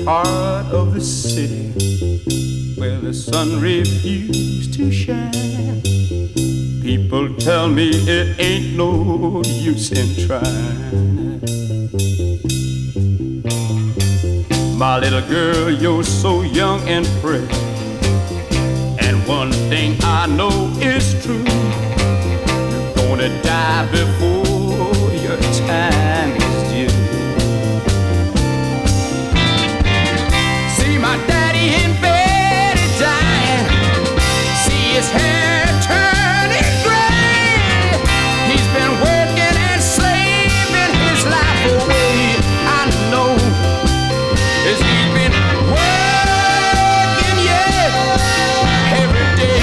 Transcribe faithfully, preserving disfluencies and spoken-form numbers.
part of the city where the sun refused to shine. People tell me it ain't no use in trying. My little girl, you're so young and pretty, and one thing I know is true.